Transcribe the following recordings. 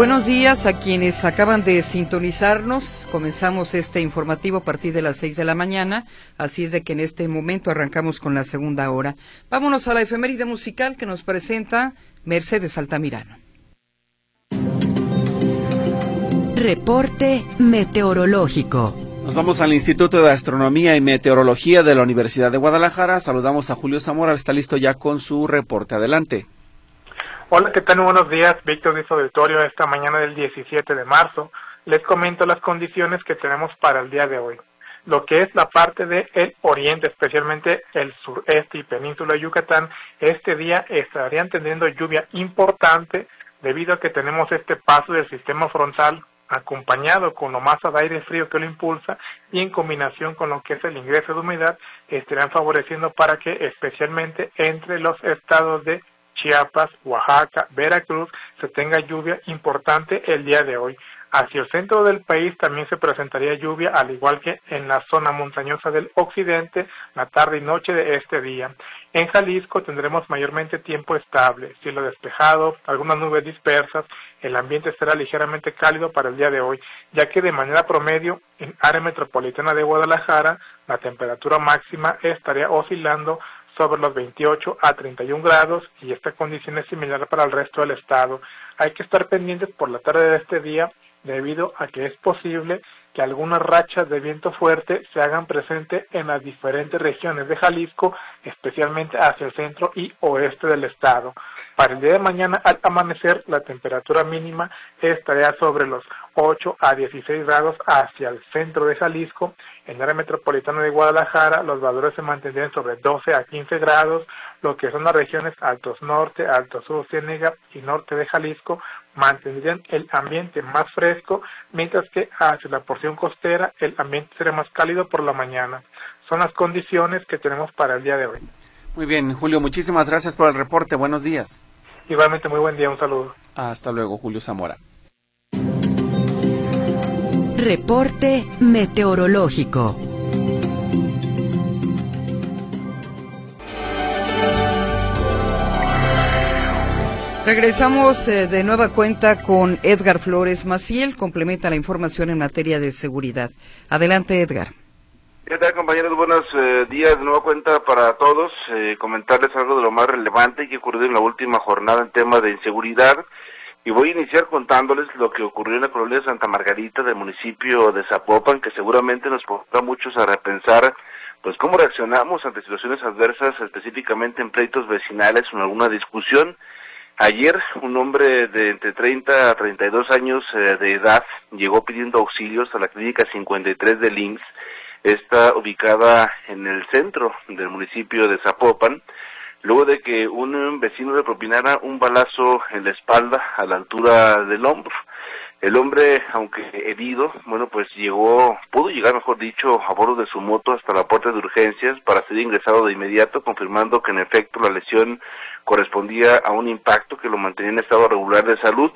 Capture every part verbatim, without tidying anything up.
Buenos días a quienes acaban de sintonizarnos. Comenzamos este informativo a partir de las seis de la mañana, así es de que en este momento arrancamos con la segunda hora. Vámonos a la efeméride musical que nos presenta Mercedes Altamirano. Reporte meteorológico. Nos vamos al Instituto de Astronomía y Meteorología de la Universidad de Guadalajara. Saludamos a Julio Zamora, está listo ya con su reporte. Adelante. Hola, ¿qué tal? Buenos días, Víctor de Auditorio. Esta mañana del diecisiete de marzo les comento las condiciones que tenemos para el día de hoy. Lo que es la parte del oriente, especialmente el sureste y península de Yucatán, este día estarían teniendo lluvia importante debido a que tenemos este paso del sistema frontal acompañado con la masa de aire frío que lo impulsa y en combinación con lo que es el ingreso de humedad, estarán favoreciendo para que especialmente entre los estados de Chiapas, Oaxaca, Veracruz, se tenga lluvia importante el día de hoy. Hacia el centro del país también se presentaría lluvia, al igual que en la zona montañosa del occidente, la tarde y noche de este día. En Jalisco tendremos mayormente tiempo estable, cielo despejado, algunas nubes dispersas, el ambiente será ligeramente cálido para el día de hoy, ya que de manera promedio en área metropolitana de Guadalajara, la temperatura máxima estaría oscilando sobre los veintiocho a treinta y un grados y esta condición es similar para el resto del estado. Hay que estar pendientes por la tarde de este día debido a que es posible que algunas rachas de viento fuerte se hagan presentes en las diferentes regiones de Jalisco, especialmente hacia el centro y oeste del estado. Para el día de mañana, al amanecer, la temperatura mínima estaría sobre los ocho a dieciséis grados hacia el centro de Jalisco. En el área metropolitana de Guadalajara, los valores se mantendrían sobre doce a quince grados, lo que son las regiones Altos Norte, Alto Sur, Ciénega y Norte de Jalisco, mantendrían el ambiente más fresco, mientras que hacia la porción costera el ambiente será más cálido por la mañana. Son las condiciones que tenemos para el día de hoy. Muy bien, Julio, muchísimas gracias por el reporte. Buenos días. Igualmente, muy buen día, un saludo. Hasta luego, Julio Zamora. Reporte meteorológico. Regresamos eh, de nueva cuenta con Edgar Flores Maciel, complementa la información en materia de seguridad. Adelante, Edgar. ¿Qué tal, compañeros? Buenos eh, días, de nueva cuenta para todos. Eh, comentarles algo de lo más relevante que ocurrió en la última jornada en tema de inseguridad. Y voy a iniciar contándoles lo que ocurrió en la colonia de Santa Margarita del municipio de Zapopan, que seguramente nos pondrá a muchos a repensar pues cómo reaccionamos ante situaciones adversas, específicamente en pleitos vecinales o en alguna discusión. Ayer, un hombre de entre treinta a treinta y dos años eh, de edad llegó pidiendo auxilios a la clínica cincuenta y tres del I M S S. Está ubicada en el centro del municipio de Zapopan, luego de que un vecino le propinara un balazo en la espalda a la altura del hombro. El hombre, aunque herido, bueno, pues llegó, pudo llegar, mejor dicho, a bordo de su moto hasta la puerta de urgencias para ser ingresado de inmediato, confirmando que en efecto la lesión correspondía a un impacto que lo mantenía en estado regular de salud.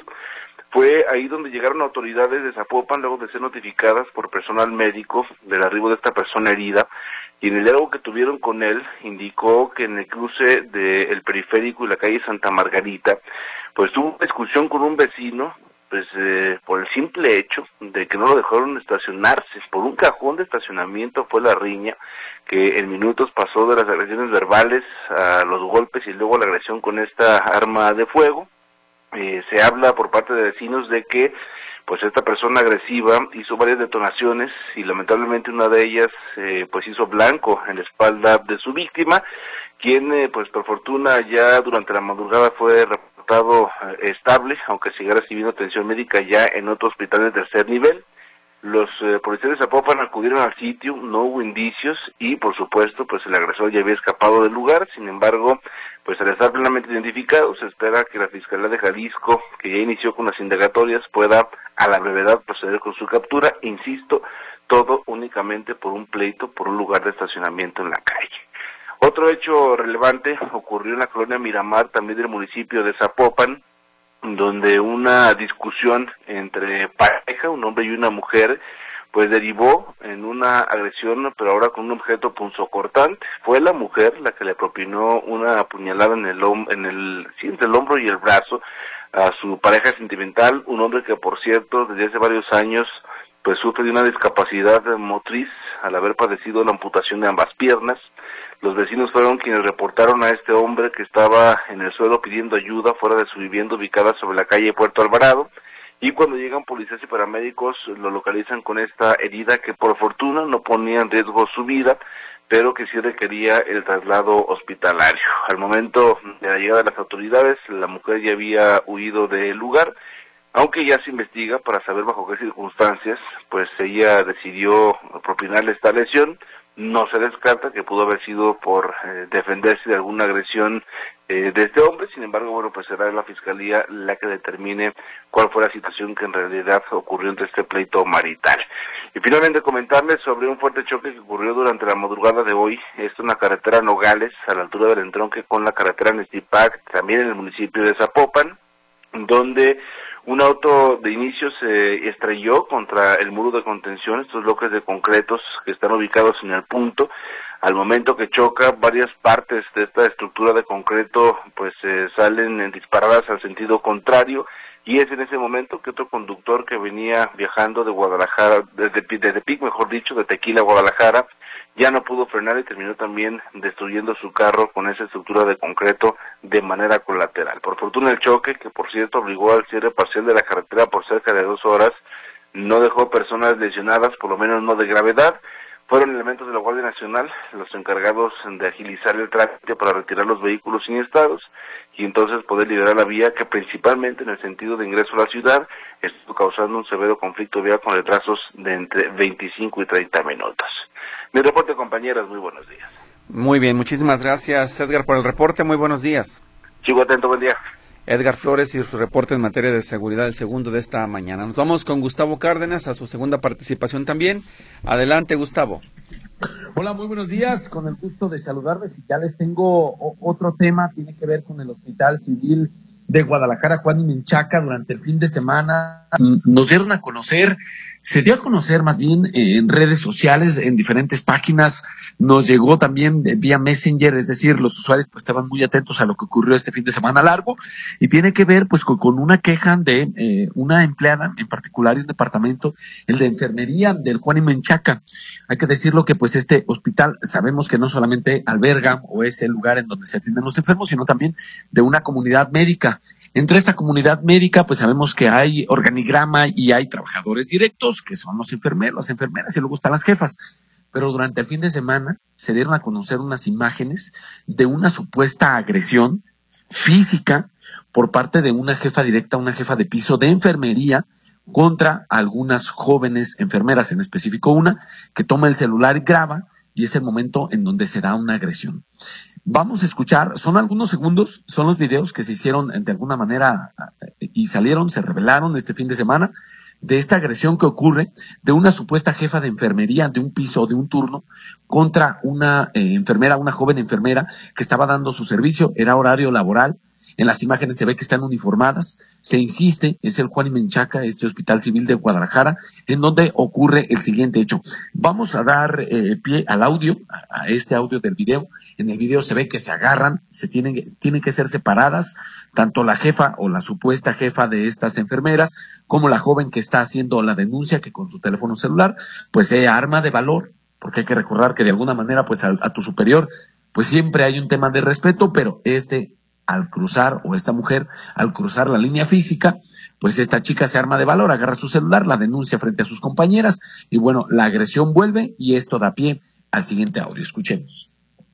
Fue ahí donde llegaron autoridades de Zapopan, luego de ser notificadas por personal médico del arribo de esta persona herida, y en el diálogo que tuvieron con él, indicó que en el cruce del periférico y la calle Santa Margarita, pues tuvo una discusión con un vecino, pues eh, por el simple hecho de que no lo dejaron estacionarse. Por un cajón de estacionamiento fue la riña, que en minutos pasó de las agresiones verbales a los golpes y luego la agresión con esta arma de fuego. Eh, se habla por parte de vecinos de que pues esta persona agresiva hizo varias detonaciones y lamentablemente una de ellas eh, pues hizo blanco en la espalda de su víctima, quien eh, pues por fortuna ya durante la madrugada fue reportado eh, estable, aunque sigue recibiendo atención médica ya en otro hospital de tercer nivel. Los eh, policías de Zapopan acudieron al sitio, no hubo indicios y por supuesto pues el agresor ya había escapado del lugar. Sin embargo, pues al estar plenamente identificado se espera que la Fiscalía de Jalisco, que ya inició con las indagatorias, pueda a la brevedad proceder con su captura. Insisto, todo únicamente por un pleito, por un lugar de estacionamiento en la calle. Otro hecho relevante ocurrió en la colonia Miramar, también del municipio de Zapopan, donde una discusión entre pareja, un hombre y una mujer, pues derivó en una agresión, pero ahora con un objeto punzocortante. Fue la mujer la que le propinó una puñalada en el en el sí, entre el hombro y el brazo a su pareja sentimental, un hombre que por cierto desde hace varios años pues sufre de una discapacidad motriz al haber padecido la amputación de ambas piernas. Los vecinos fueron quienes reportaron a este hombre que estaba en el suelo pidiendo ayuda fuera de su vivienda ubicada sobre la calle Puerto Alvarado, y cuando llegan policías y paramédicos lo localizan con esta herida que por fortuna no ponía en riesgo su vida, pero que sí requería el traslado hospitalario. Al momento de la llegada de las autoridades, la mujer ya había huido del lugar, aunque ya se investiga para saber bajo qué circunstancias, pues ella decidió propinarle esta lesión. No se descarta que pudo haber sido por eh, defenderse de alguna agresión eh, de este hombre. Sin embargo, bueno, pues será la fiscalía la que determine cuál fue la situación que en realidad ocurrió entre este pleito marital. Y finalmente comentarles sobre un fuerte choque que ocurrió durante la madrugada de hoy. Esto en la carretera Nogales, a la altura del entronque con la carretera Nestipac, también en el municipio de Zapopan, donde un auto de inicio se estrelló contra el muro de contención, estos bloques de concretos que están ubicados en el punto. Al momento que choca, varias partes de esta estructura de concreto pues eh, salen disparadas al sentido contrario, y es en ese momento que otro conductor que venía viajando de Guadalajara, desde, desde Pic, mejor dicho, de Tequila a Guadalajara, ya no pudo frenar y terminó también destruyendo su carro con esa estructura de concreto de manera colateral. Por fortuna el choque, que por cierto obligó al cierre parcial de la carretera por cerca de dos horas, no dejó personas lesionadas, por lo menos no de gravedad. Fueron elementos de la Guardia Nacional los encargados de agilizar el trámite para retirar los vehículos siniestros y entonces poder liberar la vía, que principalmente en el sentido de ingreso a la ciudad estuvo causando un severo conflicto vial con retrasos de entre veinticinco y treinta minutos. Mi reporte, compañeras, muy buenos días. Muy bien, muchísimas gracias, Edgar, por el reporte. Muy buenos días. Sigo atento, buen día. Edgar Flores y su reporte en materia de seguridad, el segundo de esta mañana. Nos vamos con Gustavo Cárdenas a su segunda participación también. Adelante, Gustavo. Hola, muy buenos días. Con el gusto de saludarles, y ya les tengo otro tema, tiene que ver con el Hospital Civil de Guadalajara, Juan y Menchaca. Durante el fin de semana nos dieron a conocer, se dio a conocer más bien eh, en redes sociales, en diferentes páginas, nos llegó también vía Messenger, es decir, los usuarios pues estaban muy atentos a lo que ocurrió este fin de semana largo, y tiene que ver pues con, con una queja de eh, una empleada, en particular un departamento, el de enfermería del Juan y Menchaca. Hay que decirlo que pues este hospital sabemos que no solamente alberga o es el lugar en donde se atienden los enfermos, sino también de una comunidad médica. Entre esta comunidad médica, pues sabemos que hay organigrama y hay trabajadores directos, que son los enfermeros, las enfermeras, y luego están las jefas. Pero durante el fin de semana se dieron a conocer unas imágenes de una supuesta agresión física por parte de una jefa directa, una jefa de piso de enfermería, contra algunas jóvenes enfermeras, en específico una, que toma el celular y graba, y es el momento en donde se da una agresión. Vamos a escuchar, son algunos segundos, son los videos que se hicieron de alguna manera y salieron, se revelaron este fin de semana, de esta agresión que ocurre de una supuesta jefa de enfermería de un piso, de un turno, contra una eh, enfermera, una joven enfermera que estaba dando su servicio, era horario laboral. En las imágenes se ve que están uniformadas, se insiste, es el Juan y Menchaca, este Hospital Civil de Guadalajara, en donde ocurre el siguiente hecho. Vamos a dar eh, pie al audio, a, a este audio del video. En el video se ve que se agarran, se tienen, tienen que ser separadas, tanto la jefa o la supuesta jefa de estas enfermeras, como la joven que está haciendo la denuncia, que con su teléfono celular, pues se arma de valor, porque hay que recordar que de alguna manera, pues a, a tu superior, pues siempre hay un tema de respeto, pero este, al cruzar, o esta mujer, al cruzar la línea física, pues esta chica se arma de valor, agarra su celular, la denuncia frente a sus compañeras, y bueno, la agresión vuelve, y esto da pie al siguiente audio. Escuchemos.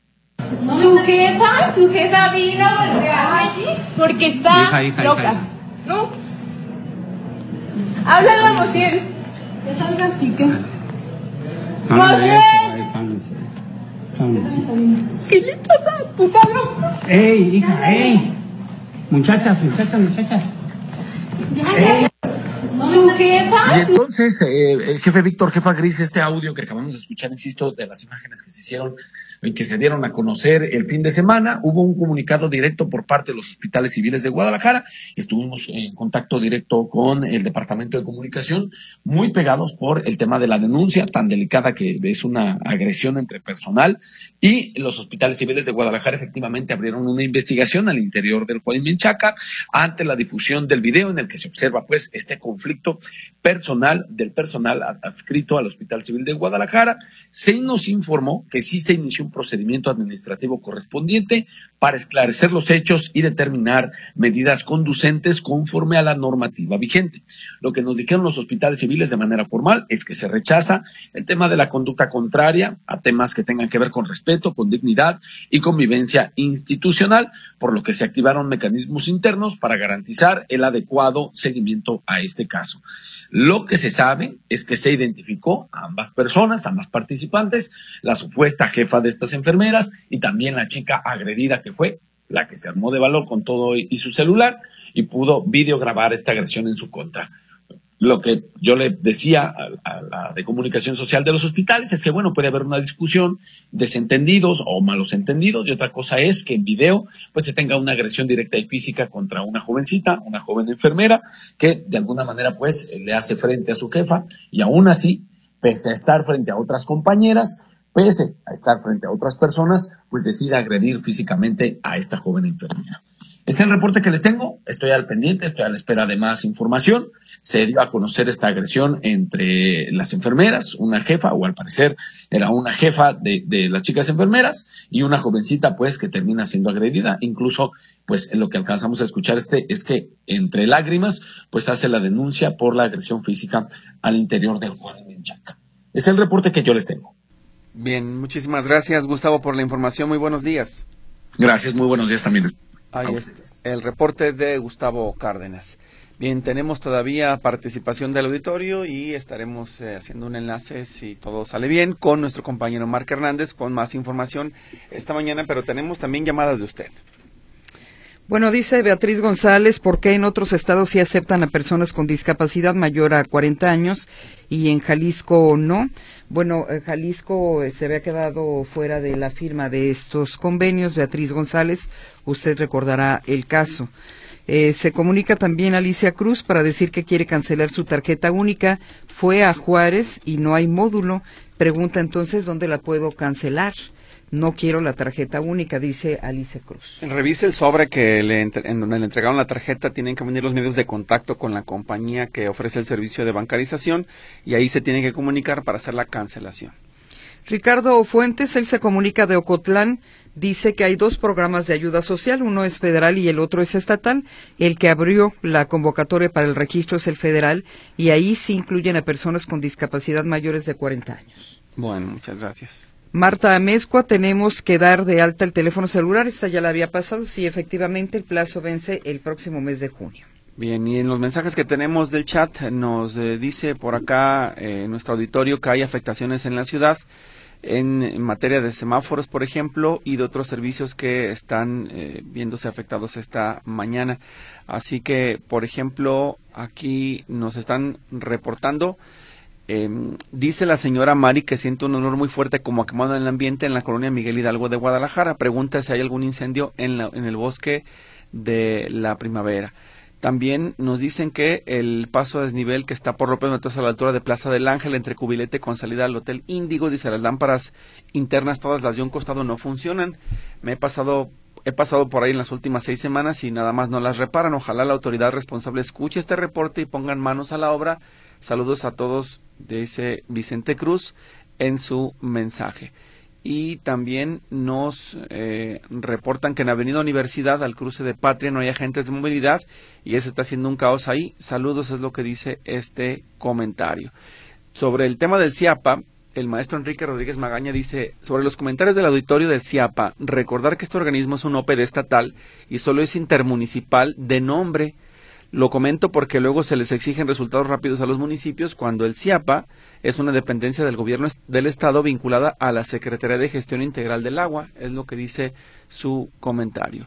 Su jefa, su jefa vino ¿sí? Porque está hija, hija, loca. Hija. ¿No? Háblale a Mosiel. Que salga aquí, ¿qué? ¡Mosiel! ¿Qué le pasa, puta loca? ¡Ey, hija, ey! Muchachas, muchachas, muchachas. Ya, ya. ¿Tu jefa? Y entonces, eh, jefe Víctor, jefa Gris, este audio que acabamos de escuchar, insisto, de las imágenes que se hicieron y que se dieron a conocer el fin de semana, hubo un comunicado directo por parte de los hospitales civiles de Guadalajara. Estuvimos en contacto directo con el Departamento de Comunicación, muy pegados por el tema de la denuncia tan delicada que es una agresión entre personal, y los hospitales civiles de Guadalajara efectivamente abrieron una investigación al interior del Juan Menchaca ante la difusión del video en el que se observa pues este conflicto personal del personal adscrito al Hospital Civil de Guadalajara. Se nos informó que sí se inició un procedimiento administrativo correspondiente para esclarecer los hechos y determinar medidas conducentes conforme a la normativa vigente. Lo que nos dijeron los hospitales civiles de manera formal es que se rechaza el tema de la conducta contraria a temas que tengan que ver con respeto, con dignidad y convivencia institucional, por lo que se activaron mecanismos internos para garantizar el adecuado seguimiento a este caso. Lo que se sabe es que se identificó a ambas personas, a ambas participantes, la supuesta jefa de estas enfermeras y también la chica agredida, que fue la que se armó de valor con todo y su celular y pudo videograbar esta agresión en su contra. Lo que yo le decía a, a la de comunicación social de los hospitales es que, bueno, puede haber una discusión, desentendidos o malos entendidos, y otra cosa es que en video pues se tenga una agresión directa y física contra una jovencita, una joven enfermera, que de alguna manera pues le hace frente a su jefa, y aún así, pese a estar frente a otras compañeras, pese a estar frente a otras personas, pues decide agredir físicamente a esta joven enfermera. Es el reporte que les tengo, estoy al pendiente, estoy a la espera de más información. Se dio a conocer esta agresión entre las enfermeras, una jefa, o al parecer era una jefa de, de las chicas enfermeras, y una jovencita pues que termina siendo agredida. Incluso pues en lo que alcanzamos a escuchar este es que entre lágrimas pues hace la denuncia por la agresión física al interior del Juan Menchaca. Es el reporte que yo les tengo. Bien, muchísimas gracias, Gustavo, por la información. Muy buenos días. Gracias, muy buenos días también. Ahí es el reporte de Gustavo Cárdenas. Bien, tenemos todavía participación del auditorio y estaremos eh, haciendo un enlace, si todo sale bien, con nuestro compañero Marc Hernández con más información esta mañana, pero tenemos también llamadas de usted. Bueno, dice Beatriz González, ¿por qué en otros estados sí aceptan a personas con discapacidad mayor a cuarenta años y en Jalisco no? Bueno, Jalisco se había quedado fuera de la firma de estos convenios. Beatriz González, usted recordará el caso. Eh, se comunica también Alicia Cruz para decir que quiere cancelar su tarjeta única. Fue a Juárez y no hay módulo. Pregunta entonces, ¿dónde la puedo cancelar? No quiero la tarjeta única, dice Alicia Cruz. Revise el sobre que le entre, en donde le entregaron la tarjeta. Tienen que venir los medios de contacto con la compañía que ofrece el servicio de bancarización y ahí se tiene que comunicar para hacer la cancelación. Ricardo Fuentes, él se comunica de Ocotlán, dice que hay dos programas de ayuda social, uno es federal y el otro es estatal. El que abrió la convocatoria para el registro es el federal y ahí sí incluyen a personas con discapacidad mayores de cuarenta años. Bueno, muchas gracias. Marta Amezcua, tenemos que dar de alta el teléfono celular, esta ya la había pasado, sí, efectivamente, el plazo vence el próximo mes de junio. Bien, y en los mensajes que tenemos del chat nos eh, dice por acá eh, nuestro auditorio que hay afectaciones en la ciudad en, en materia de semáforos, por ejemplo, y de otros servicios que están eh, viéndose afectados esta mañana. Así que, por ejemplo, aquí nos están reportando. Eh, dice la señora Mari que siente un olor muy fuerte como a quemado en el ambiente en la colonia Miguel Hidalgo de Guadalajara. Pregunta si hay algún incendio en, la, en el bosque de la Primavera. También nos dicen que el paso a desnivel que está por López Mateos a la altura de Plaza del Ángel entre Cubilete con salida al Hotel Índigo, dice las lámparas internas todas las de un costado no funcionan. Me he pasado He pasado por ahí en las últimas seis semanas y nada más no las reparan. Ojalá la autoridad responsable escuche este reporte y pongan manos a la obra. Saludos a todos, dice Vicente Cruz en su mensaje. Y también nos eh, reportan que en Avenida Universidad, al cruce de Patria, no hay agentes de movilidad y ya se está haciendo un caos ahí. Saludos es lo que dice este comentario. Sobre el tema del CIAPA, el maestro Enrique Rodríguez Magaña dice, sobre los comentarios del auditorio del CIAPA, recordar que este organismo es un O P D estatal y solo es intermunicipal de nombre. Lo comento porque luego se les exigen resultados rápidos a los municipios cuando el CIAPA es una dependencia del gobierno del estado vinculada a la Secretaría de Gestión Integral del Agua, es lo que dice su comentario.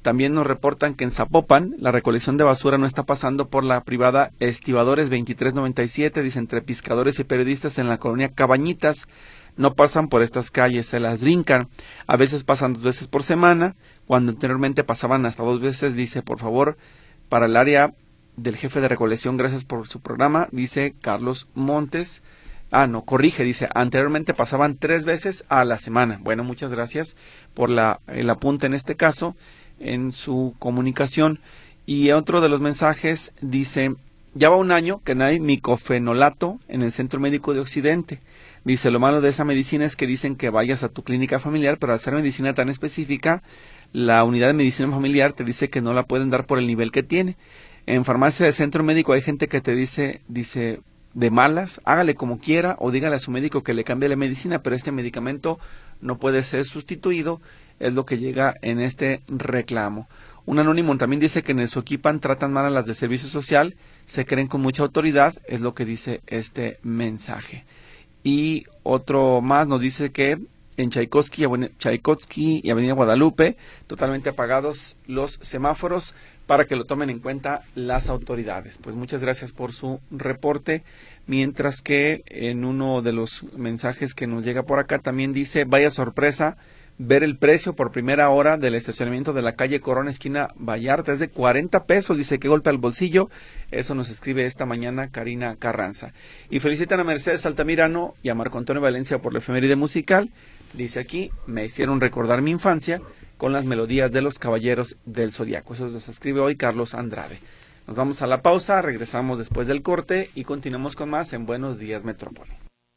También nos reportan que en Zapopan la recolección de basura no está pasando por la privada Estibadores veintitrés noventa y siete, dice, entre pescadores y periodistas en la colonia Cabañitas. No pasan por estas calles, se las brincan. A veces pasan dos veces por semana, cuando anteriormente pasaban hasta dos veces. Dice, por favor, para el área del jefe de recolección, gracias por su programa, dice Carlos Montes. Ah, no, corrige, dice, anteriormente pasaban tres veces a la semana. Bueno, muchas gracias por la, el apunte en este caso, en su comunicación. Y otro de los mensajes dice, ya va un año que no hay micofenolato en el Centro Médico de Occidente. Dice, lo malo de esa medicina es que dicen que vayas a tu clínica familiar, pero al ser medicina tan específica, la unidad de medicina familiar te dice que no la pueden dar por el nivel que tiene. En farmacia de centro médico hay gente que te dice, dice, de malas, hágale como quiera o dígale a su médico que le cambie la medicina, pero este medicamento no puede ser sustituido, es lo que llega en este reclamo. Un anónimo también dice que en el Soquipan tratan mal a las de servicio social, se creen con mucha autoridad, es lo que dice este mensaje. Y otro más nos dice que en Tchaikovsky, Tchaikovsky y Avenida Guadalupe, totalmente apagados los semáforos para que lo tomen en cuenta las autoridades. Pues muchas gracias por su reporte, mientras que en uno de los mensajes que nos llega por acá también dice, vaya sorpresa, ver el precio por primera hora del estacionamiento de la calle Corona, esquina Vallarta, es de cuarenta pesos, dice, que golpe al bolsillo. Eso nos escribe esta mañana Karina Carranza. Y felicitan a Mercedes Altamirano y a Marco Antonio Valencia por la efeméride musical. Dice aquí, me hicieron recordar mi infancia con las melodías de los Caballeros del Zodiaco. Eso nos escribe hoy Carlos Andrade. Nos vamos a la pausa, regresamos después del corte y continuamos con más en Buenos Días Metrópoli.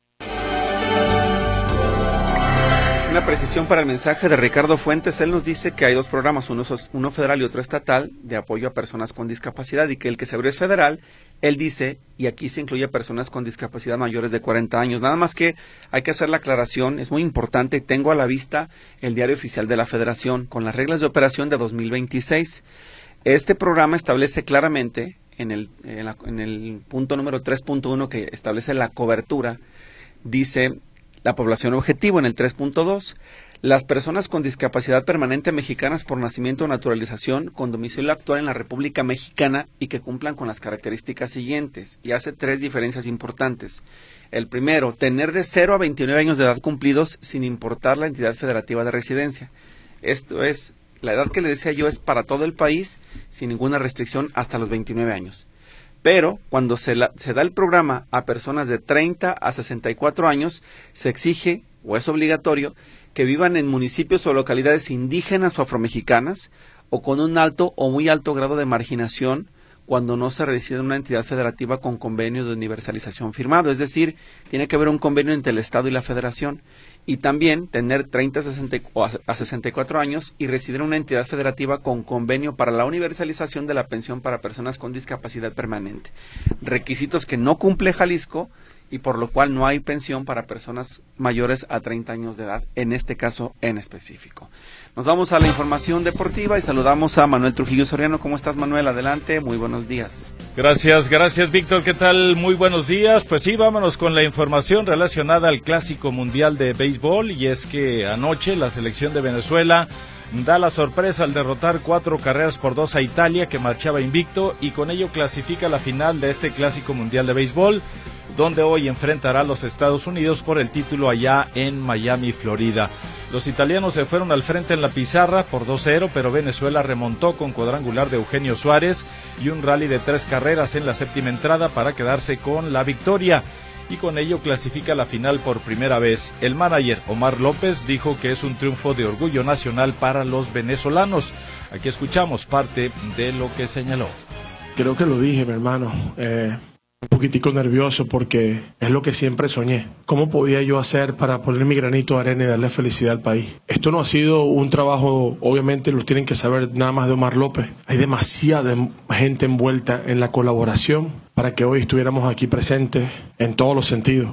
Una precisión para el mensaje de Ricardo Fuentes. Él nos dice que hay dos programas, uno, uno federal y otro estatal, de apoyo a personas con discapacidad, y que el que se abrió es federal. Él dice, y aquí se incluye a personas con discapacidad mayores de cuarenta años. Nada más que hay que hacer la aclaración, es muy importante. Tengo a la vista el diario oficial de la Federación con las reglas de operación de dos mil veintiséis. Este programa establece claramente en el, en, la, en el punto número tres punto uno, que establece la cobertura, dice la población objetivo. En el tres punto dos, las personas con discapacidad permanente mexicanas por nacimiento o naturalización con domicilio actual en la República Mexicana y que cumplan con las características siguientes. Y hace tres diferencias importantes. El primero, tener de cero a veintinueve años de edad cumplidos sin importar la entidad federativa de residencia. Esto es, la edad que le decía yo es para todo el país sin ninguna restricción hasta los veintinueve años. Pero cuando se, la, se da el programa a personas de treinta a sesenta y cuatro años, se exige, o es obligatorio, que vivan en municipios o localidades indígenas o afromexicanas, o con un alto o muy alto grado de marginación, cuando no se reside en una entidad federativa con convenio de universalización firmado. Es decir, tiene que haber un convenio entre el Estado y la Federación. Y también tener treinta a sesenta y cuatro años y residir en una entidad federativa con convenio para la universalización de la pensión para personas con discapacidad permanente. Requisitos que no cumple Jalisco y por lo cual no hay pensión para personas mayores a treinta años de edad, en este caso en específico. Nos vamos a la información deportiva y saludamos a Manuel Trujillo Soriano. ¿Cómo estás, Manuel? Adelante, muy buenos días. Gracias, gracias, Víctor. ¿Qué tal? Muy buenos días. Pues sí, vámonos con la información relacionada al Clásico Mundial de Béisbol, y es que anoche la selección de Venezuela da la sorpresa al derrotar cuatro carreras por dos a Italia, que marchaba invicto, y con ello clasifica la final de este Clásico Mundial de Béisbol, donde hoy enfrentará a los Estados Unidos por el título allá en Miami, Florida. Los italianos se fueron al frente en la pizarra por dos cero, pero Venezuela remontó con cuadrangular de Eugenio Suárez y un rally de tres carreras en la séptima entrada para quedarse con la victoria, y con ello clasifica la final por primera vez. El manager Omar López dijo que es un triunfo de orgullo nacional para los venezolanos. Aquí escuchamos parte de lo que señaló. Creo que lo dije, mi hermano. Eh... Un poquitico nervioso porque es lo que siempre soñé. ¿Cómo podía yo hacer para poner mi granito de arena y darle felicidad al país? Esto no ha sido un trabajo, obviamente lo tienen que saber nada más de Omar López. Hay demasiada gente envuelta en la colaboración para que hoy estuviéramos aquí presentes en todos los sentidos.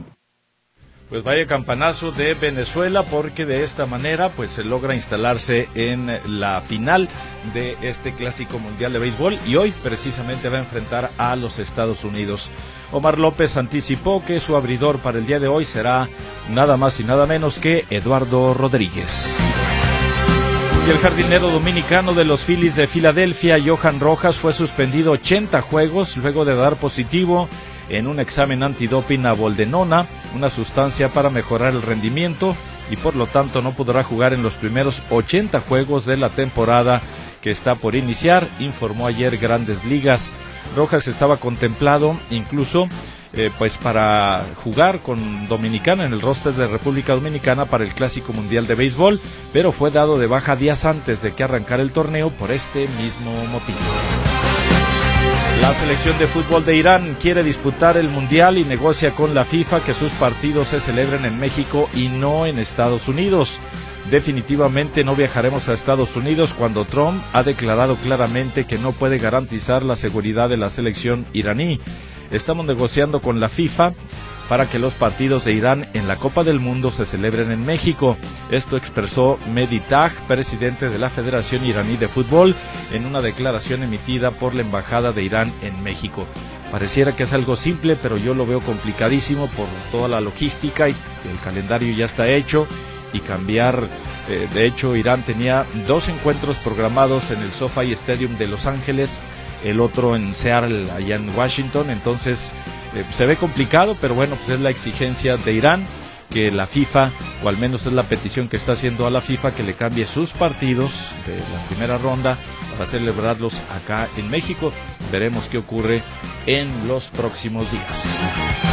Pues vaya campanazo de Venezuela, porque de esta manera pues se logra instalarse en la final de este Clásico Mundial de Béisbol, y hoy precisamente va a enfrentar a los Estados Unidos. Omar López anticipó que su abridor para el día de hoy será nada más y nada menos que Eduardo Rodríguez. Y el jardinero dominicano de los Phillies de Filadelfia, Johan Rojas, fue suspendido ochenta juegos luego de dar positivo en un examen antidoping a boldenona, una sustancia para mejorar el rendimiento, y por lo tanto no podrá jugar en los primeros ochenta juegos de la temporada que está por iniciar, informó ayer Grandes Ligas. Rojas estaba contemplado incluso eh, pues para jugar con Dominicana en el roster de República Dominicana para el Clásico Mundial de Béisbol, pero fue dado de baja días antes de que arrancara el torneo por este mismo motivo. La selección de fútbol de Irán quiere disputar el Mundial y negocia con la FIFA que sus partidos se celebren en México y no en Estados Unidos. Definitivamente no viajaremos a Estados Unidos cuando Trump ha declarado claramente que no puede garantizar la seguridad de la selección iraní. Estamos negociando con la FIFA para que los partidos de Irán en la Copa del Mundo se celebren en México. Esto expresó Mehdi Taj, presidente de la Federación Iraní de Fútbol, en una declaración emitida por la Embajada de Irán en México. Pareciera que es algo simple, pero yo lo veo complicadísimo por toda la logística y el calendario ya está hecho y cambiar. Eh, de hecho, Irán tenía dos encuentros programados en el SoFi Stadium de Los Ángeles, el otro en Seattle, allá en Washington. Entonces eh, se ve complicado, pero bueno, pues es la exigencia de Irán, que la FIFA, o al menos es la petición que está haciendo a la FIFA, que le cambie sus partidos de la primera ronda para celebrarlos acá en México. Veremos qué ocurre en los próximos días.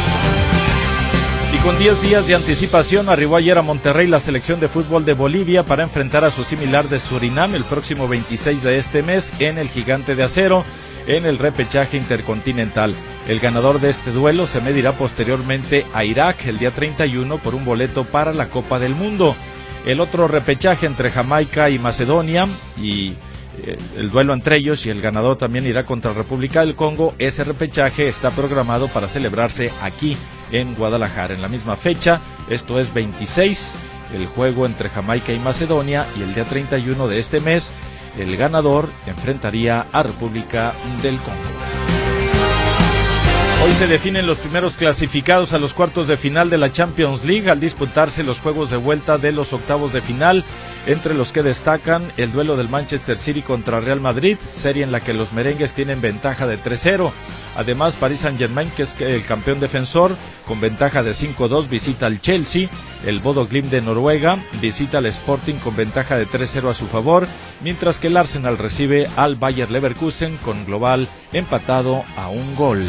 Y con diez días de anticipación arribó ayer a Monterrey la selección de fútbol de Bolivia para enfrentar a su similar de Surinam el próximo veintiséis de este mes en el Gigante de Acero, en el repechaje intercontinental. El ganador de este duelo se medirá posteriormente a Irak el día treinta y uno por un boleto para la Copa del Mundo. El otro repechaje entre Jamaica y Macedonia, y eh, el duelo entre ellos, y el ganador también irá contra República del Congo. Ese repechaje está programado para celebrarse aquí en Guadalajara en la misma fecha, esto es veintiséis, el juego entre Jamaica y Macedonia, y el día treinta y uno de este mes el ganador enfrentaría a República del Congo. Hoy se definen los primeros clasificados a los cuartos de final de la Champions League al disputarse los juegos de vuelta de los octavos de final, entre los que destacan el duelo del Manchester City contra Real Madrid, serie en la que los merengues tienen ventaja de tres cero. Además, Paris Saint-Germain, que es el campeón defensor, con ventaja de cinco dos, visita al Chelsea. El Bodo Glimt de Noruega visita al Sporting con ventaja de tres cero a su favor, mientras que el Arsenal recibe al Bayer Leverkusen con global empatado a un gol.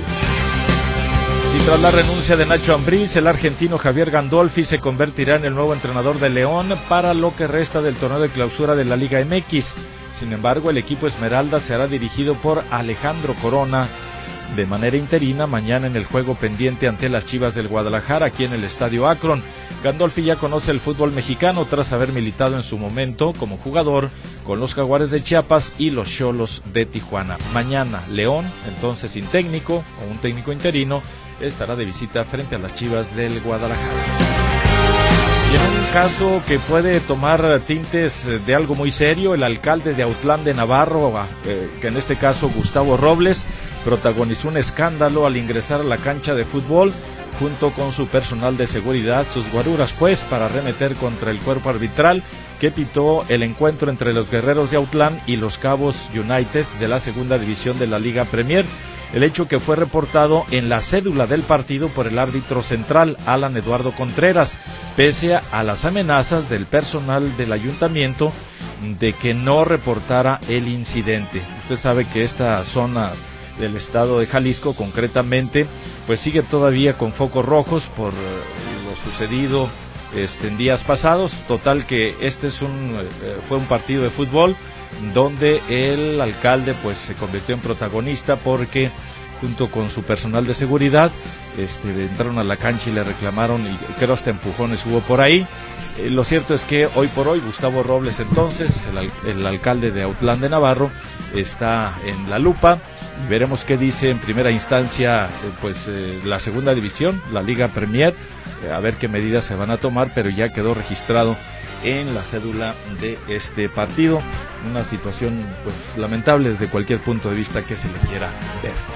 Y tras la renuncia de Nacho Ambriz, el argentino Javier Gandolfi se convertirá en el nuevo entrenador de León para lo que resta del torneo de clausura de la Liga M X. Sin embargo, el equipo Esmeralda será dirigido por Alejandro Corona de manera interina mañana en el juego pendiente ante las Chivas del Guadalajara aquí en el Estadio Akron. Gandolfi ya conoce el fútbol mexicano tras haber militado en su momento como jugador con los Jaguares de Chiapas y los Xolos de Tijuana. Mañana León, entonces sin técnico o un técnico interino, estará de visita frente a las Chivas del Guadalajara. Y en un caso que puede tomar tintes de algo muy serio, el alcalde de Autlán de Navarro, eh, que en este caso Gustavo Robles, protagonizó un escándalo al ingresar a la cancha de fútbol junto con su personal de seguridad, sus guaruras pues, para arremeter contra el cuerpo arbitral que pitó el encuentro entre los Guerreros de Autlán y los Cabos United de la segunda división de la Liga Premier. El hecho que fue reportado en la cédula del partido por el árbitro central, Alan Eduardo Contreras, pese a las amenazas del personal del ayuntamiento de que no reportara el incidente. Usted sabe que esta zona del estado de Jalisco, concretamente, pues sigue todavía con focos rojos por lo sucedido este, en días pasados. Total que este es un eh, fue un partido de fútbol donde el alcalde pues se convirtió en protagonista porque junto con su personal de seguridad este, entraron a la cancha y le reclamaron, y creo hasta empujones hubo por ahí. Eh, lo cierto es que hoy por hoy Gustavo Robles, entonces el, el alcalde de Autlán de Navarro, está en la lupa y veremos qué dice en primera instancia eh, pues eh, la segunda división, la Liga Premier, eh, a ver qué medidas se van a tomar, pero ya quedó registrado en la cédula de este partido. Una situación pues lamentable desde cualquier punto de vista que se le quiera ver.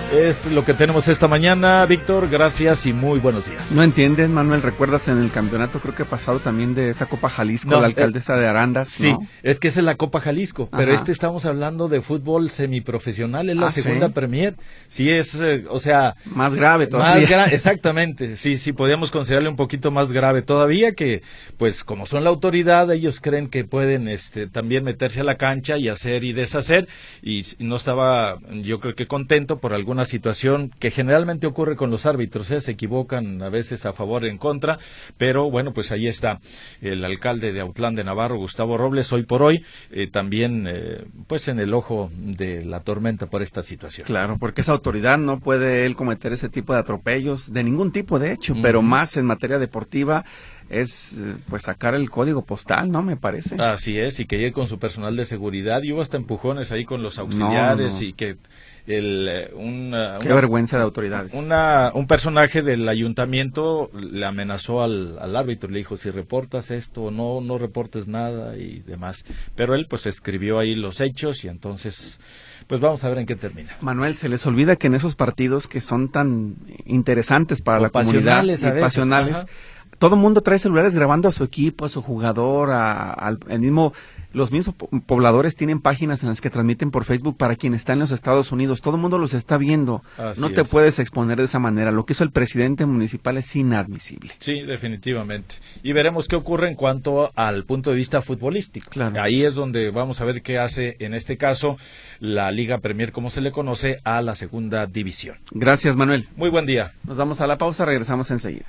Es lo que tenemos esta mañana, Víctor, gracias y muy buenos días. No entiendes, Manuel, ¿recuerdas en el campeonato creo que pasado también de esta Copa Jalisco, no, la alcaldesa eh, de Arandas? Sí, ¿no? es que esa es la Copa Jalisco, pero Ajá. este estamos hablando de fútbol semiprofesional, es la ¿Ah, segunda sí? Premier. Sí, es, eh, o sea... Más grave todavía. Más gra- exactamente, sí, sí, podríamos considerarle un poquito más grave todavía, que pues como son la autoridad, ellos creen que pueden este también meterse a la cancha y hacer y deshacer, y no estaba yo creo que contento por alguna situación que generalmente ocurre con los árbitros, ¿eh? Se equivocan a veces a favor o en contra, pero bueno, pues ahí está el alcalde de Autlán de Navarro, Gustavo Robles, hoy por hoy, eh, también eh, pues en el ojo de la tormenta por esta situación. Claro, porque esa autoridad no puede él cometer ese tipo de atropellos, de ningún tipo de hecho, uh-huh. pero más en materia deportiva es pues sacar el código postal, ¿no? Me parece. Así es, y que llegue con su personal de seguridad, y hubo hasta empujones ahí con los auxiliares, no, no. y que el una, qué una, vergüenza de autoridades. Una, un personaje del ayuntamiento le amenazó al, al árbitro, le dijo si reportas esto o no, no reportes nada y demás, pero él pues escribió ahí los hechos y entonces pues vamos a ver en qué termina. Manuel, se les olvida que en esos partidos que son tan interesantes para o la comunidad y veces, pasionales, ajá. todo el mundo trae celulares grabando a su equipo, a su jugador, a, al el mismo, los mismos pobladores tienen páginas en las que transmiten por Facebook para quien está en los Estados Unidos, todo el mundo los está viendo, Así no te es. puedes exponer de esa manera, lo que hizo el presidente municipal es inadmisible. Sí, definitivamente, y veremos qué ocurre en cuanto al punto de vista futbolístico, claro. Ahí es donde vamos a ver qué hace en este caso la Liga Premier, como se le conoce, a la segunda división. Gracias, Manuel. Muy buen día. Nos vamos a la pausa, regresamos enseguida.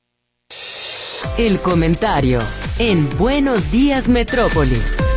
El comentario en Buenos Días Metrópoli.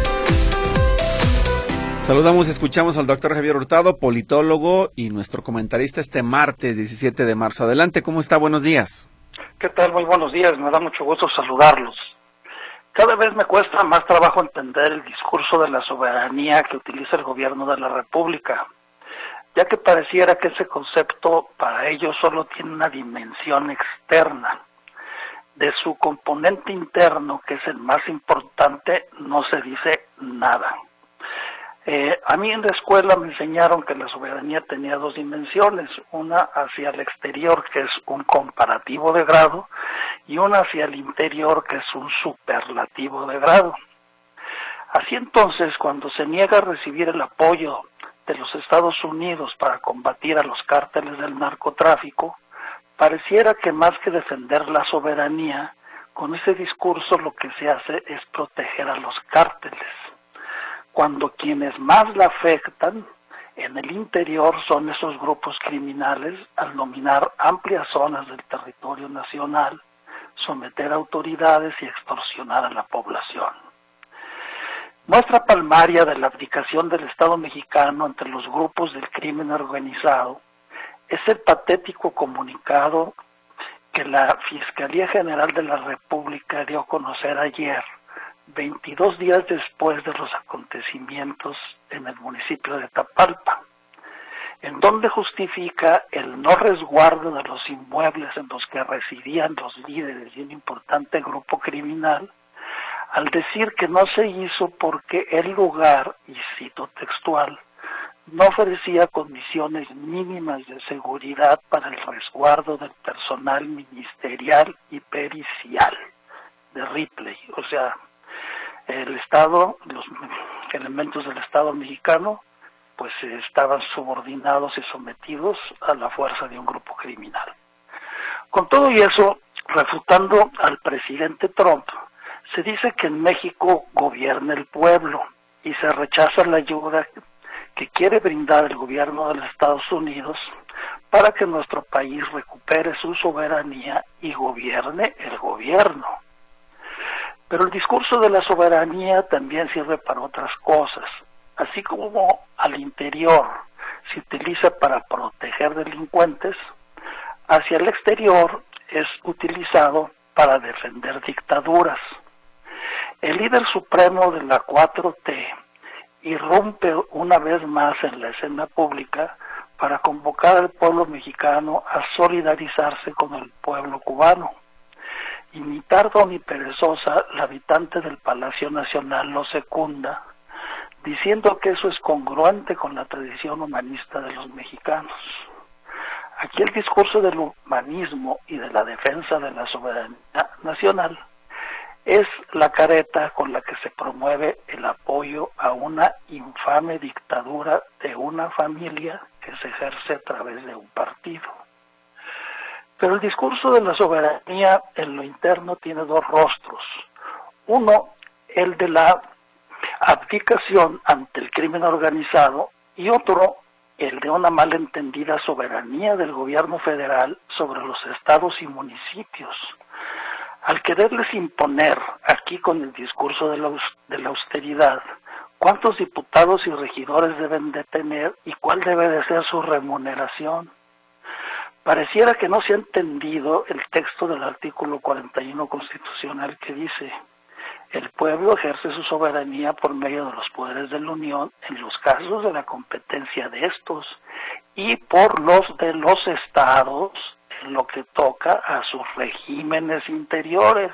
Saludamos y escuchamos al doctor Javier Hurtado, politólogo y nuestro comentarista este martes diecisiete de marzo. Adelante, ¿cómo está? Buenos días. ¿Qué tal? Muy buenos días, me da mucho gusto saludarlos. Cada vez me cuesta más trabajo entender el discurso de la soberanía que utiliza el gobierno de la República, ya que pareciera que ese concepto para ellos solo tiene una dimensión externa. De su componente interno, que es el más importante, no se dice nada. Eh, a mí en la escuela me enseñaron que la soberanía tenía dos dimensiones, una hacia el exterior, que es un comparativo de grado, y una hacia el interior, que es un superlativo de grado. Así entonces, cuando se niega a recibir el apoyo de los Estados Unidos para combatir a los cárteles del narcotráfico, pareciera que más que defender la soberanía, con ese discurso lo que se hace es proteger a los cárteles, cuando quienes más la afectan en el interior son esos grupos criminales al dominar amplias zonas del territorio nacional, someter a autoridades y extorsionar a la población. Muestra palmaria de la abdicación del Estado mexicano entre los grupos del crimen organizado es el patético comunicado que la Fiscalía General de la República dio a conocer ayer, veintidós días después de los acontecimientos en el municipio de Tapalpa, en donde justifica el no resguardo de los inmuebles en los que residían los líderes de un importante grupo criminal, al decir que no se hizo porque el lugar, y cito textual, no ofrecía condiciones mínimas de seguridad para el resguardo del personal ministerial y pericial de Ripley. O sea, el Estado, los elementos del Estado mexicano, pues estaban subordinados y sometidos a la fuerza de un grupo criminal. Con todo y eso, refutando al presidente Trump, se dice que en México gobierna el pueblo y se rechaza la ayuda que quiere brindar el gobierno de los Estados Unidos para que nuestro país recupere su soberanía y gobierne el gobierno. Pero el discurso de la soberanía también sirve para otras cosas, así como al interior se utiliza para proteger delincuentes, hacia el exterior es utilizado para defender dictaduras. El líder supremo de la cuatro T irrumpe una vez más en la escena pública para convocar al pueblo mexicano a solidarizarse con el pueblo cubano. Y ni tardo ni perezosa, la habitante del Palacio Nacional lo secunda, diciendo que eso es congruente con la tradición humanista de los mexicanos. Aquí el discurso del humanismo y de la defensa de la soberanía nacional es la careta con la que se promueve el apoyo a una infame dictadura de una familia que se ejerce a través de un partido. Pero el discurso de la soberanía en lo interno tiene dos rostros. Uno, el de la abdicación ante el crimen organizado, y otro, el de una malentendida soberanía del gobierno federal sobre los estados y municipios. Al quererles imponer, aquí con el discurso de la, de la austeridad, cuántos diputados y regidores deben de tener y cuál debe de ser su remuneración. Pareciera que no se ha entendido el texto del artículo cuarenta y uno constitucional que dice: el pueblo ejerce su soberanía por medio de los poderes de la Unión en los casos de la competencia de estos y por los de los estados en lo que toca a sus regímenes interiores.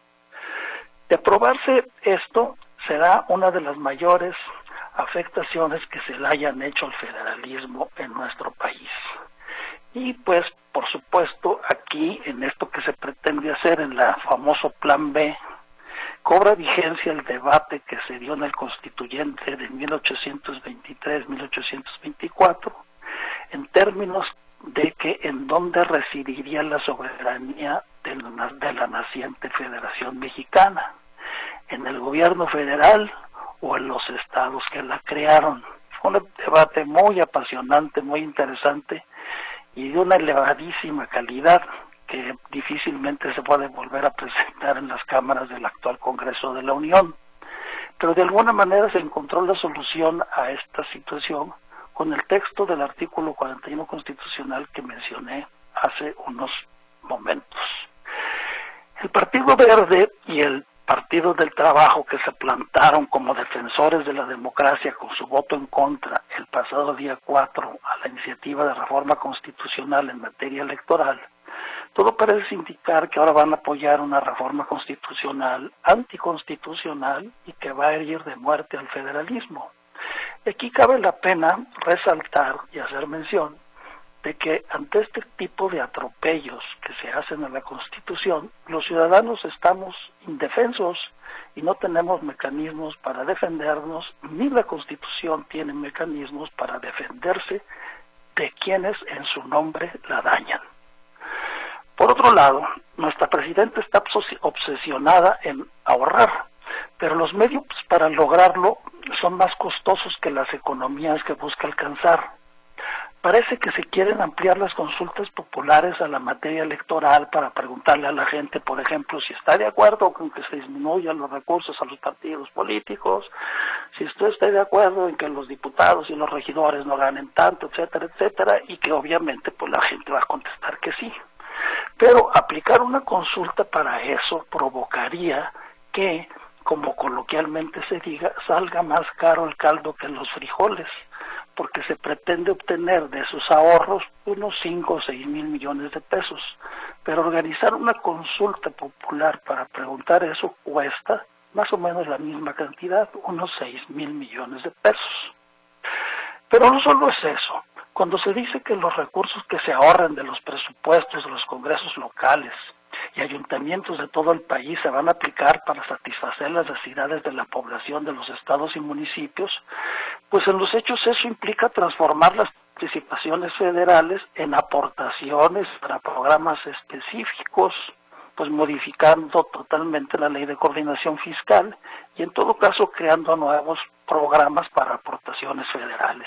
De aprobarse esto, será una de las mayores afectaciones que se le hayan hecho al federalismo en nuestro país. Y pues, por supuesto, aquí, en esto que se pretende hacer en el famoso Plan B, cobra vigencia el debate que se dio en el Constituyente de mil ochocientos veintitrés a mil ochocientos veinticuatro, en términos de que en dónde residiría la soberanía de la, de la naciente Federación Mexicana, en el gobierno federal o en los estados que la crearon. Fue un debate muy apasionante, muy interesante y de una elevadísima calidad que difícilmente se puede volver a presentar en las cámaras del actual Congreso de la Unión. Pero de alguna manera se encontró la solución a esta situación con el texto del artículo cuarenta y uno constitucional que mencioné hace unos momentos. El Partido Verde y el Partido del Trabajo, que se plantaron como defensores de la democracia con su voto en contra el pasado día cuatro a la iniciativa de reforma constitucional en materia electoral, todo parece indicar que ahora van a apoyar una reforma constitucional anticonstitucional y que va a herir de muerte al federalismo. Aquí cabe la pena resaltar y hacer mención de que ante este tipo de atropellos que se hacen a la Constitución, los ciudadanos estamos indefensos y no tenemos mecanismos para defendernos, ni la Constitución tiene mecanismos para defenderse de quienes en su nombre la dañan. Por otro lado, nuestra presidenta está obsesionada en ahorrar, pero los medios para lograrlo son más costosos que las economías que busca alcanzar. Parece que se quieren ampliar las consultas populares a la materia electoral para preguntarle a la gente, por ejemplo, si está de acuerdo con que se disminuyan los recursos a los partidos políticos, si usted está de acuerdo en que los diputados y los regidores no ganen tanto, etcétera, etcétera, y que obviamente pues la gente va a contestar que sí. Pero aplicar una consulta para eso provocaría que, como coloquialmente se diga, salga más caro el caldo que los frijoles, porque se pretende obtener de sus ahorros unos cinco o seis mil millones de pesos. Pero organizar una consulta popular para preguntar eso cuesta más o menos la misma cantidad, unos seis mil millones de pesos. Pero no solo es eso. Cuando se dice que los recursos que se ahorren de los presupuestos de los congresos locales y ayuntamientos de todo el país se van a aplicar para satisfacer las necesidades de la población de los estados y municipios, pues en los hechos eso implica transformar las participaciones federales en aportaciones para programas específicos, pues modificando totalmente la ley de coordinación fiscal y en todo caso creando nuevos programas para aportaciones federales.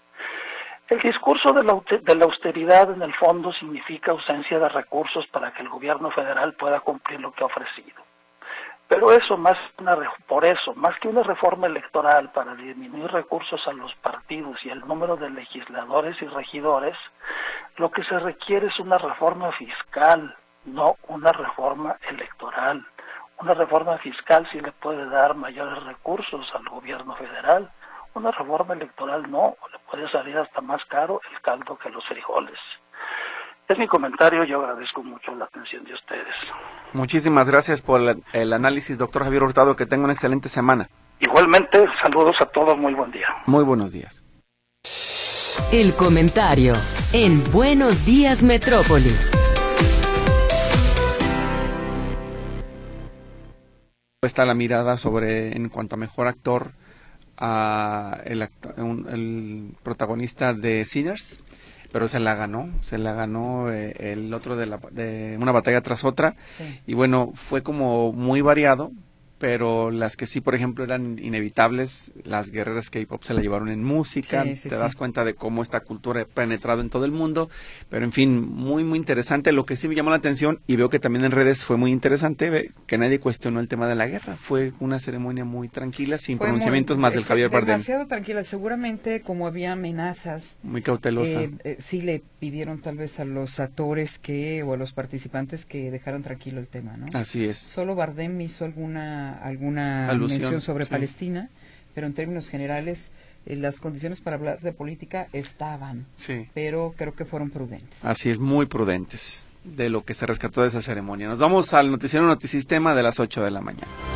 El discurso de la, de la austeridad en el fondo significa ausencia de recursos para que el gobierno federal pueda cumplir lo que ha ofrecido. Pero eso más una, por eso, más que una reforma electoral para disminuir recursos a los partidos y el número de legisladores y regidores, lo que se requiere es una reforma fiscal, no una reforma electoral. Una reforma fiscal sí le puede dar mayores recursos al gobierno federal. Una reforma electoral no, le puede salir hasta más caro el caldo que los frijoles. Es mi comentario, yo agradezco mucho la atención de ustedes. Muchísimas gracias por el, el análisis, doctor Javier Hurtado, que tenga una excelente semana. Igualmente, saludos a todos, muy buen día. Muy buenos días. El comentario. en Buenos Días Metrópoli. Está la mirada sobre, en cuanto a mejor actor, a el, actor, un, el protagonista de Sinners, pero se la ganó, se la ganó eh, el otro de, la, de una batalla tras otra, sí. Y bueno, fue como muy variado, pero las que sí, por ejemplo, eran inevitables, las guerreras K-pop se la llevaron en música, sí, sí, te sí. das cuenta de cómo esta cultura ha penetrado en todo el mundo, pero en fin, muy, muy interesante. Lo que sí me llamó la atención, y veo que también en redes fue muy interesante, que nadie cuestionó el tema de la guerra, fue una ceremonia muy tranquila, sin fue pronunciamientos muy, más del Javier Bardem. Demasiado tranquila, seguramente como había amenazas. Muy cautelosa. Eh, eh, sí le pidieron tal vez a los actores que, o a los participantes que dejaran tranquilo el tema, ¿no? Así es. Solo Bardem hizo alguna alguna Alusión, mención sobre sí. Palestina, pero en términos generales eh, las condiciones para hablar de política estaban, sí. pero creo que fueron prudentes. Así es, muy prudentes de lo que se rescató de esa ceremonia. Nos vamos al noticiero Notisistema de las ocho de la mañana.